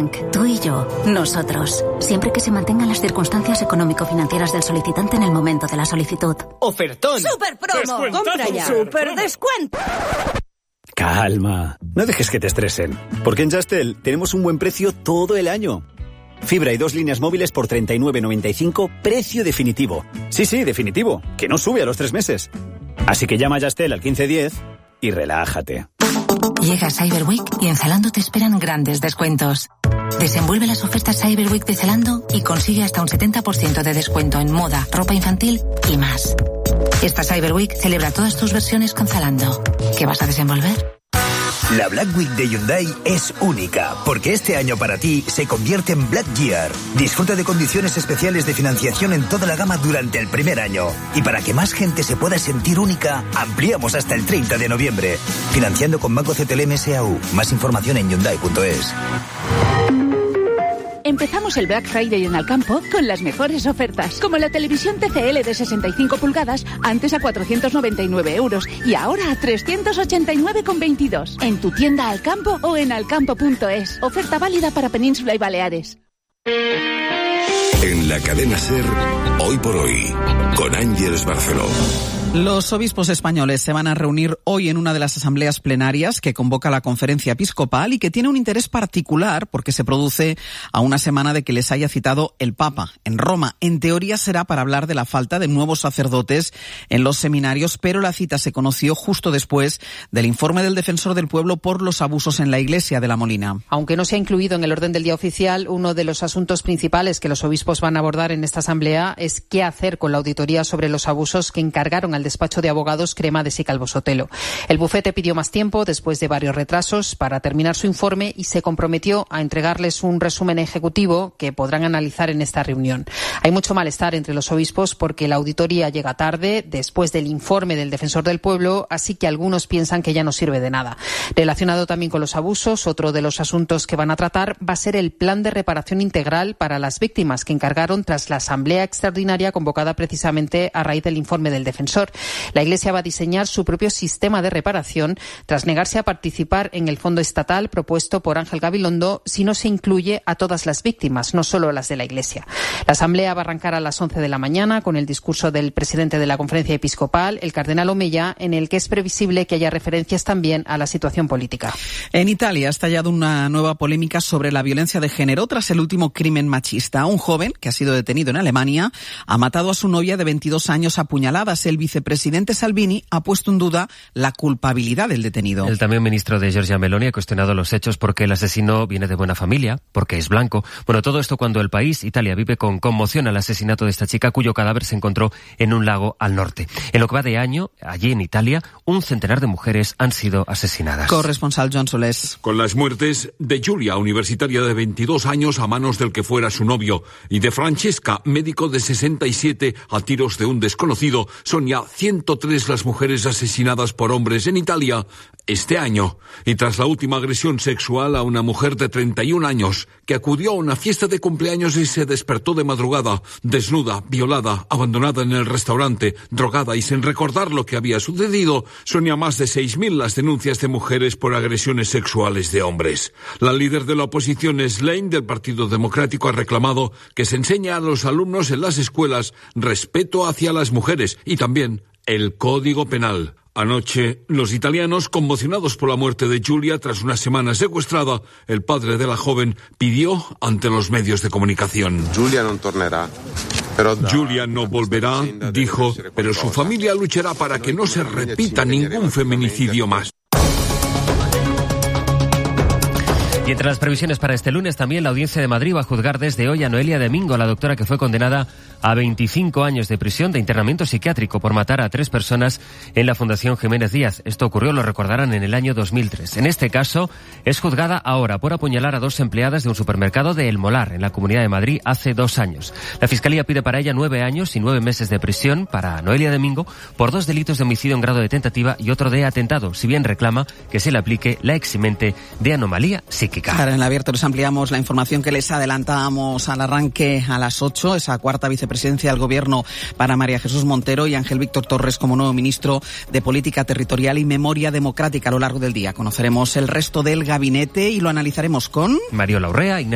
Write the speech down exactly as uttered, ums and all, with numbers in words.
CaixaBank, tú y yo, nosotros. Siempre que se mantengan las circunstancias económico-financieras del solicitante en el momento de la solicitud. ¡Ofertón! ¡Super promo! ¡Compra ya! ¡Super descuento! Calma, no dejes que te estresen, porque en Yastel tenemos un buen precio todo el año. Fibra y dos líneas móviles por treinta y nueve noventa y cinco, precio definitivo. Sí, sí, definitivo, que no sube a los tres meses. Así que llama a Yastel al quince diez y relájate. Llega Cyber Week y en Zalando te esperan grandes descuentos. Desenvuelve las ofertas Cyber Week de Zalando y consigue hasta un setenta por ciento de descuento en moda, ropa infantil y más. Esta Cyber Week celebra todas tus versiones con Zalando. ¿Qué vas a desenvolver? La Black Week de Hyundai es única, porque este año para ti se convierte en Black Year. Disfruta de condiciones especiales de financiación en toda la gama durante el primer año. Y para que más gente se pueda sentir única, ampliamos hasta el treinta de noviembre. Financiando con Banco C T L M S A U. Más información en hyundai punto es. Empezamos el Black Friday en Alcampo con las mejores ofertas, como la televisión T C L de sesenta y cinco pulgadas, antes a cuatrocientos noventa y nueve euros y ahora a trescientos ochenta y nueve con veintidós. En tu tienda Alcampo o en alcampo punto es. Oferta válida para Península y Baleares. En la cadena SER, Hoy por Hoy, con Ángeles Barceló. Los obispos españoles se van a reunir hoy en una de las asambleas plenarias que convoca la Conferencia Episcopal y que tiene un interés particular porque se produce a una semana de que les haya citado el Papa en Roma. En teoría será para hablar de la falta de nuevos sacerdotes en los seminarios, pero la cita se conoció justo después del informe del Defensor del Pueblo por los abusos en la Iglesia de La Molina. Aunque no se ha incluido en el orden del día oficial, uno de los asuntos principales que los obispos van a abordar en esta asamblea es qué hacer con la auditoría sobre los abusos que encargaron al despacho de abogados Cremades y Calvo Sotelo. El bufete pidió más tiempo después de varios retrasos para terminar su informe y se comprometió a entregarles un resumen ejecutivo que podrán analizar en esta reunión. Hay mucho malestar entre los obispos porque la auditoría llega tarde, después del informe del Defensor del Pueblo, así que algunos piensan que ya no sirve de nada. Relacionado también con los abusos, otro de los asuntos que van a tratar va a ser el plan de reparación integral para las víctimas que encargaron tras la asamblea extraordinaria convocada precisamente a raíz del informe del Defensor. La Iglesia va a diseñar su propio sistema de reparación tras negarse a participar en el fondo estatal propuesto por Ángel Gabilondo si no se incluye a todas las víctimas, no solo las de la Iglesia. La asamblea va a arrancar a las once de la mañana con el discurso del presidente de la Conferencia Episcopal, el cardenal Omeya, en el que es previsible que haya referencias también a la situación política. En Italia ha estallado una nueva polémica sobre la violencia de género tras el último crimen machista. Un joven que ha sido detenido en Alemania ha matado a su novia de veintidós años a puñaladas. El vicepresidente Salvini ha puesto en duda la culpabilidad del detenido. El también ministro de Giorgia Meloni ha cuestionado los hechos porque el asesino viene de buena familia, porque es blanco. Bueno, todo esto cuando el país, Italia, vive con conmoción al asesinato de esta chica cuyo cadáver se encontró en un lago al norte. En lo que va de año, allí en Italia, un centenar de mujeres han sido asesinadas. Corresponsal John Solés. Con las muertes de Giulia, universitaria de veintidós años a manos del que fuera su novio, y de Francesca, médico de sesenta y siete, a tiros de un desconocido, son ya ciento tres las mujeres asesinadas por hombres en Italia este año. Y tras la última agresión sexual a una mujer de treinta y un años que acudió a una fiesta de cumpleaños y se despertó de madrugada, desnuda, violada, abandonada en el restaurante, drogada y sin recordar lo que había sucedido, son ya más de seis mil las denuncias de mujeres por agresiones sexuales de hombres. La líder de la oposición, Schlein, del Partido Democrático, ha reclamado que se enseñe a los alumnos en las escuelas respeto hacia las mujeres y también el Código Penal. Anoche, los italianos, conmocionados por la muerte de Giulia tras una semana secuestrada, el padre de la joven pidió ante los medios de comunicación. Giulia no tornerá. Pero Giulia no volverá, dijo, pero su familia luchará para que no se repita ningún feminicidio más. Y entre las previsiones para este lunes también la Audiencia de Madrid va a juzgar desde hoy a Noelia Domingo, la doctora que fue condenada a veinticinco años de prisión de internamiento psiquiátrico por matar a tres personas en la Fundación Jiménez Díaz. Esto ocurrió, lo recordarán, en el año dos mil tres. En este caso es juzgada ahora por apuñalar a dos empleadas de un supermercado de El Molar, en la Comunidad de Madrid, hace dos años. La Fiscalía pide para ella nueve años y nueve meses de prisión para Noelia Domingo por dos delitos de homicidio en grado de tentativa y otro de atentado, si bien reclama que se le aplique la eximente de anomalía psíquica. Ahora en el abierto les ampliamos la información que les adelantábamos al arranque a las ocho, esa cuarta vicepresidencia del Gobierno para María Jesús Montero y Ángel Víctor Torres como nuevo ministro de Política Territorial y Memoria Democrática. A lo largo del día conoceremos el resto del gabinete y lo analizaremos con Mariola Urrea, Ignacio